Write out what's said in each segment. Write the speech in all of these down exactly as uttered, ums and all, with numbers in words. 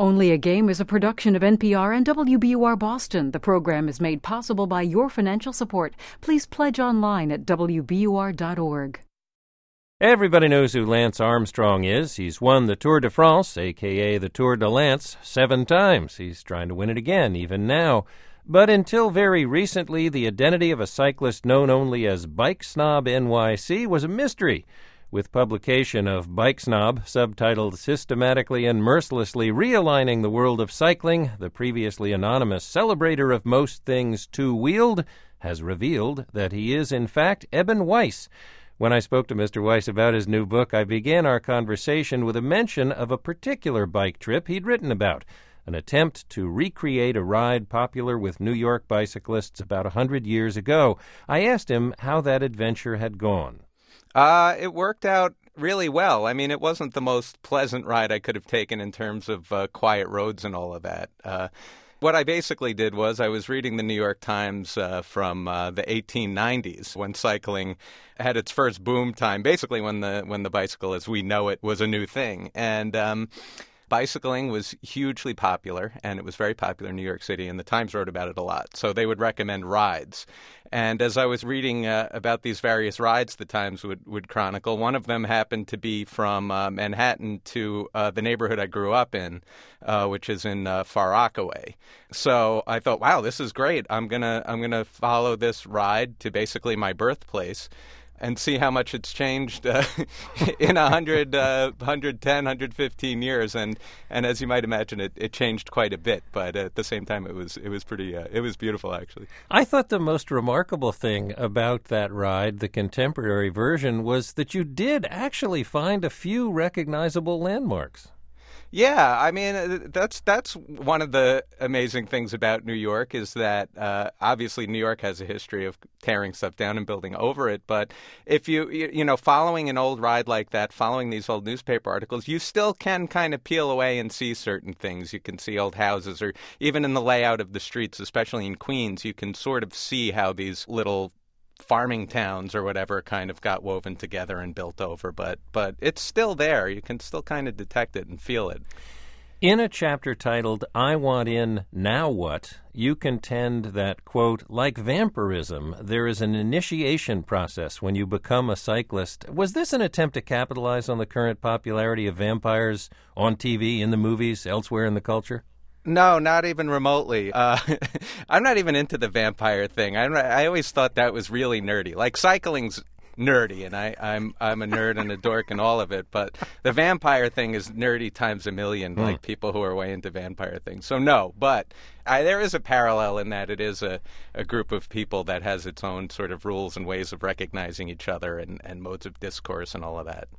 Only a Game is a production of N P R and W B U R Boston. The program is made possible by your financial support. Please pledge online at W B U R dot org. Everybody knows who Lance Armstrong is. He's won the Tour de France, a k a the Tour de Lance, seven times. He's trying to win it again, even now. But until very recently, the identity of a cyclist known only as Bike Snob N Y C was a mystery. With publication of Bike Snob, subtitled Systematically and Mercilessly Realigning the World of Cycling, the previously anonymous celebrator of most things two-wheeled has revealed that he is, in fact, Eben Weiss. When I spoke to Mister Weiss about his new book, I began our conversation with a mention of a particular bike trip he'd written about, an attempt to recreate a ride popular with New York bicyclists about a hundred years ago. I asked him how that adventure had gone. Uh, it worked out really well. I mean, it wasn't the most pleasant ride I could have taken in terms of uh, quiet roads and all of that. Uh, what I basically did was I was reading the New York Times uh, from uh, the eighteen nineties when cycling had its first boom time, basically when the when the bicycle as we know it was a new thing. And um, bicycling was hugely popular, and it was very popular in New York City, and the Times wrote about it a lot. So they would recommend rides. And as I was reading uh, about these various rides the Times would, would chronicle, one of them happened to be from uh, Manhattan to uh, the neighborhood I grew up in, uh, which is in uh, Far Rockaway. So I thought, wow, this is great. I'm gonna I'm gonna follow this ride to basically my birthplace and see how much it's changed uh, in one hundred, uh, one hundred ten, one hundred fifteen years. And, and as you might imagine, it, it changed quite a bit. But at the same time, it was it was pretty, uh, it was beautiful, actually. I thought the most remarkable thing about that ride, the contemporary version, was that you did actually find a few recognizable landmarks. Yeah, I mean, that's that's one of the amazing things about New York is that uh, obviously New York has a history of tearing stuff down and building over it. But if you, you know, following an old ride like that, following these old newspaper articles, you still can kind of peel away and see certain things. You can see old houses, or even in the layout of the streets, especially in Queens, you can sort of see how these little farming towns or whatever kind of got woven together and built over, but but it's still there. You can still kind of detect it and feel it. In a chapter titled, I Want In, Now What?, you contend that, quote, like vampirism, there is an initiation process when you become a cyclist. Was this an attempt to capitalize on the current popularity of vampires on T V, in the movies, elsewhere in the culture? No, not even remotely. Uh, I'm not even into the vampire thing. I'm, I always thought that was really nerdy. Like, cycling's nerdy, and I, I'm I'm a nerd and a dork and all of it, but the vampire thing is nerdy times a million, mm. like people who are way into vampire things. So no, but I, there is a parallel in that it is a, a group of people that has its own sort of rules and ways of recognizing each other and, and modes of discourse and all of that.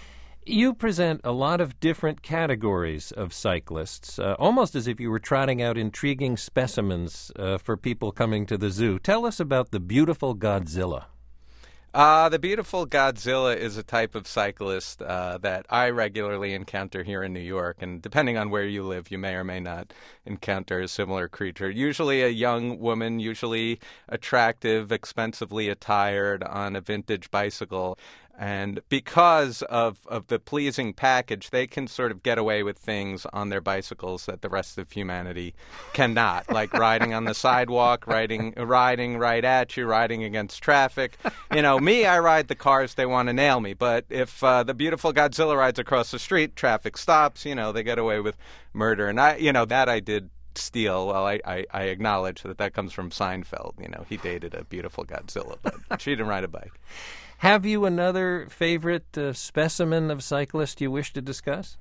You present a lot of different categories of cyclists, uh, almost as if you were trotting out intriguing specimens uh, for people coming to the zoo. Tell us about the Beautiful Godzilla. Uh, the Beautiful Godzilla is a type of cyclist uh, that I regularly encounter here in New York, and depending on where you live, you may or may not encounter a similar creature. Usually a young woman, usually attractive, expensively attired on a vintage bicycle. And because of, of the pleasing package, they can sort of get away with things on their bicycles that the rest of humanity cannot, like riding on the sidewalk, riding, riding right at you, riding against traffic. You know, me, I ride the cars, they want to nail me. But if uh, the Beautiful Godzilla rides across the street, traffic stops, you know, they get away with murder. And, I, you know, that I did steal. Well, I, I, I acknowledge that that comes from Seinfeld. You know, he dated a Beautiful Godzilla, but she didn't ride a bike. Have you another favorite uh, specimen of cyclist you wish to discuss?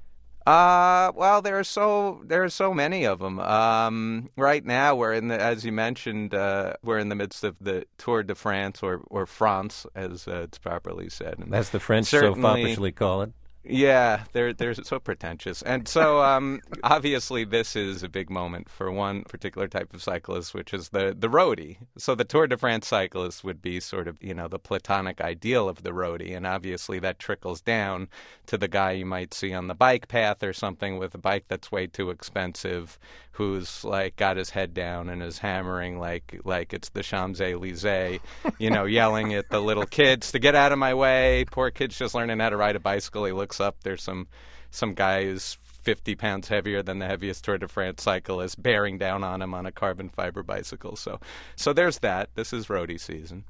Uh, well, there are so there are so many of them. Um, right now, we're in the, as you mentioned, uh, we're in the midst of the Tour de France, or or France, as uh, it's properly said. And that's the French so foppishly call it. Yeah, they're they're so pretentious, and so um, obviously this is a big moment for one particular type of cyclist, which is the the roadie. So the Tour de France cyclist would be sort of, you know, the platonic ideal of the roadie, and obviously that trickles down to the guy you might see on the bike path or something with a bike that's way too expensive, who's like got his head down and is hammering like like it's the Champs-Élysées, you know, yelling at the little kids to get out of my way. Poor kid's just learning how to ride a bicycle. He looks up, there's some some guy who's fifty pounds heavier than the heaviest Tour de France cyclist, bearing down on him on a carbon fiber bicycle. So, so there's that. This is roadie season.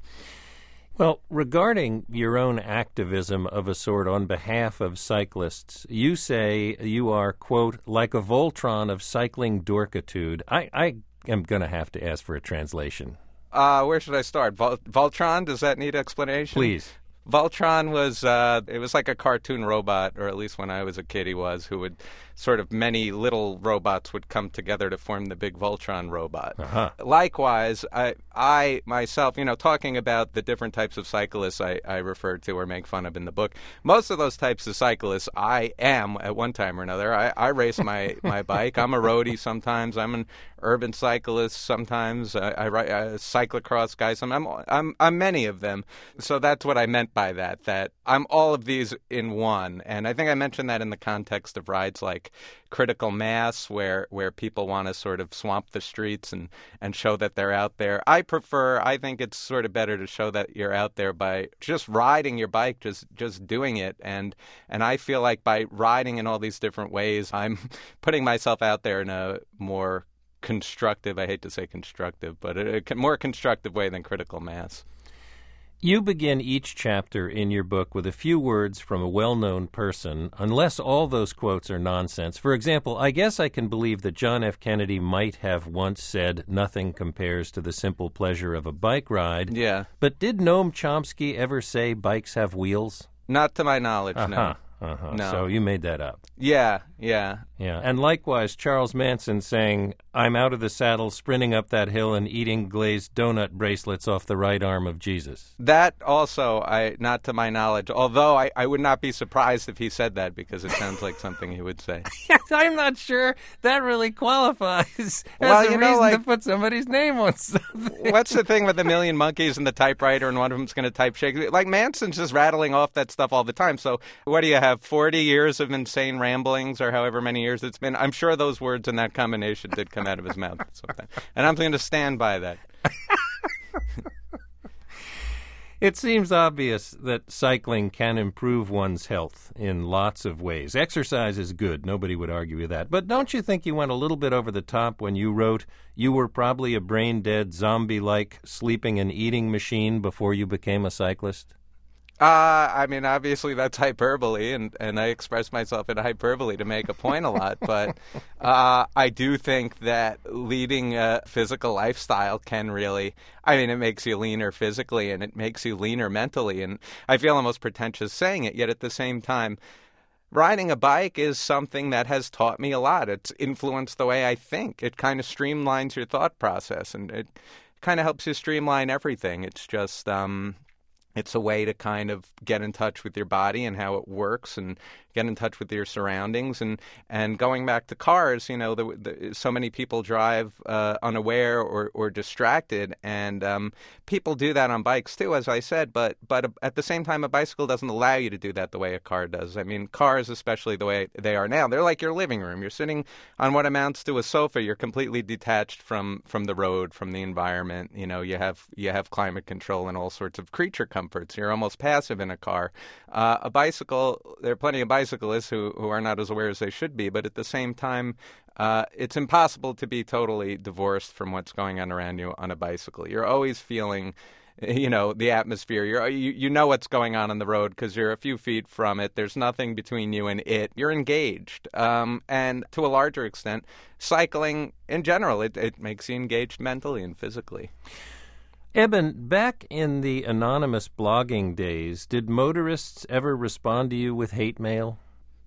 Well, regarding your own activism of a sort on behalf of cyclists, you say you are, quote, like a Voltron of cycling dorkitude. I, I am going to have to ask for a translation. Uh, where should I start? Vol- Voltron, does that need explanation? Please. Voltron was, uh, it was like a cartoon robot, or at least when I was a kid he was, who would sort of many little robots would come together to form the big Voltron robot. Uh-huh. Likewise, I, I myself, you know, talking about the different types of cyclists I, I refer to or make fun of in the book, most of those types of cyclists I am at one time or another. I, I race my, my bike. I'm a roadie sometimes. I'm an urban cyclist sometimes. I, I ride a cyclocross guy. I'm, I'm, I'm, I'm many of them. So that's what I meant by that, that I'm all of these in one. And I think I mentioned that in the context of rides like Critical Mass, where, where people want to sort of swamp the streets and, and show that they're out there. I prefer, I think it's sort of better to show that you're out there by just riding your bike, just just doing it. And and I feel like by riding in all these different ways, I'm putting myself out there in a more constructive, I hate to say constructive, but a, a more constructive way than Critical Mass. You begin each chapter in your book with a few words from a well-known person, unless all those quotes are nonsense. For example, I guess I can believe that John F. Kennedy might have once said, "Nothing compares to the simple pleasure of a bike ride." Yeah. But did Noam Chomsky ever say bikes have wheels? Not to my knowledge, uh-huh. no. Uh-huh. No. So you made that up. Yeah, yeah. Yeah. And likewise, Charles Manson saying, "I'm out of the saddle, sprinting up that hill and eating glazed donut bracelets off the right arm of Jesus." That also, I not to my knowledge, although I, I would not be surprised if he said that because it sounds like something he would say. I'm not sure that really qualifies as well, a you know, reason like, to put somebody's name on something. What's the thing with the million monkeys and the typewriter and one of them's going to type Shakespeare? Like Manson's just rattling off that stuff all the time. So what do you have, forty years of insane ramblings or however many years it's been? I'm sure those words in that combination did come out of his mouth sometime. And I'm going to stand by that. It seems obvious that cycling can improve one's health in lots of ways. Exercise is good. Nobody would argue with that. But don't you think you went a little bit over the top when you wrote you were probably a brain-dead, zombie-like sleeping and eating machine before you became a cyclist? Uh, I mean, obviously that's hyperbole, and, and I express myself in hyperbole to make a point a lot, but uh, I do think that leading a physical lifestyle can really, I mean, it makes you leaner physically, and it makes you leaner mentally, and I feel almost pretentious saying it, yet at the same time, riding a bike is something that has taught me a lot. It's influenced the way I think. It kind of streamlines your thought process, and it kind of helps you streamline everything. It's just... um It's a way to kind of get in touch with your body and how it works and get in touch with your surroundings. And, and going back to cars, you know, the, the, so many people drive uh, unaware or, or distracted, and um, people do that on bikes too, as I said, but, but at the same time, a bicycle doesn't allow you to do that the way a car does. I mean, cars, especially the way they are now, they're like your living room. You're sitting on what amounts to a sofa. You're completely detached from, from the road, from the environment. You know, you have, you have climate control and all sorts of creature comforts. You're almost passive in a car. Uh, a bicycle, there are plenty of bicyclists who, who are not as aware as they should be, but at the same time, uh, it's impossible to be totally divorced from what's going on around you on a bicycle. You're always feeling, you know, the atmosphere. You're, you, you know what's going on on the road because you're a few feet from it. There's nothing between you and it. You're engaged. Um, and to a larger extent, cycling in general, it, it makes you engaged mentally and physically. Eben, back in the anonymous blogging days, did motorists ever respond to you with hate mail?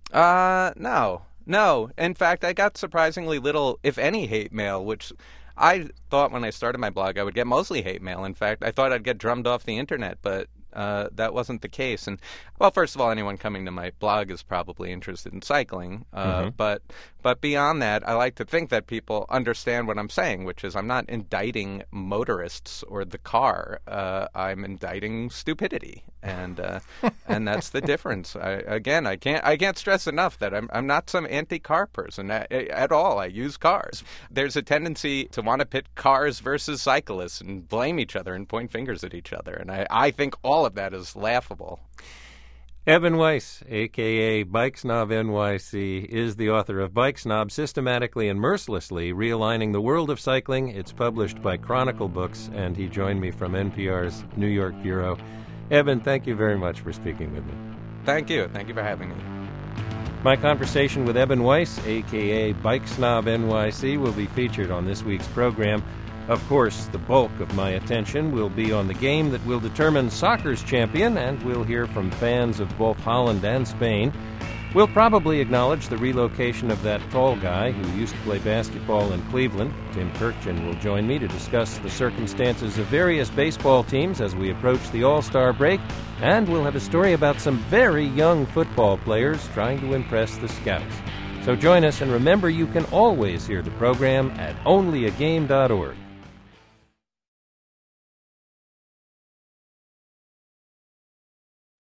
Uh, no. No. In fact, I got surprisingly little, if any, hate mail, which I thought when I started my blog I would get mostly hate mail. In fact, I thought I'd get drummed off the internet, but uh, that wasn't the case. And, well, first of all, anyone coming to my blog is probably interested in cycling. Uh, mm-hmm. But but beyond that, I like to think that people understand what I'm saying, which is I'm not indicting motorists or the car. Uh, I'm indicting stupidity. And uh, and that's the difference. I, again, I can't I can't stress enough that I'm I'm not some anti-car person at, at all. I use cars. There's a tendency to want to pit cars versus cyclists and blame each other and point fingers at each other. And I, I think all of that is laughable. Evan Weiss, a k a. Bike Snob N Y C, is the author of Bike Snob, Systematically and Mercilessly Realigning the World of Cycling. It's published by Chronicle Books, and he joined me from N P R's New York bureau. Evan, thank you very much for speaking with me. Thank you. Thank you for having me. My conversation with Evan Weiss, a k a. Bike Snob N Y C, will be featured on this week's program. Of course, the bulk of my attention will be on the game that will determine soccer's champion, and we'll hear from fans of both Holland and Spain. We'll probably acknowledge the relocation of that tall guy who used to play basketball in Cleveland. Tim Kirkjian will join me to discuss the circumstances of various baseball teams as we approach the All-Star break, and we'll have a story about some very young football players trying to impress the scouts. So join us, and remember, you can always hear the program at only a game dot org.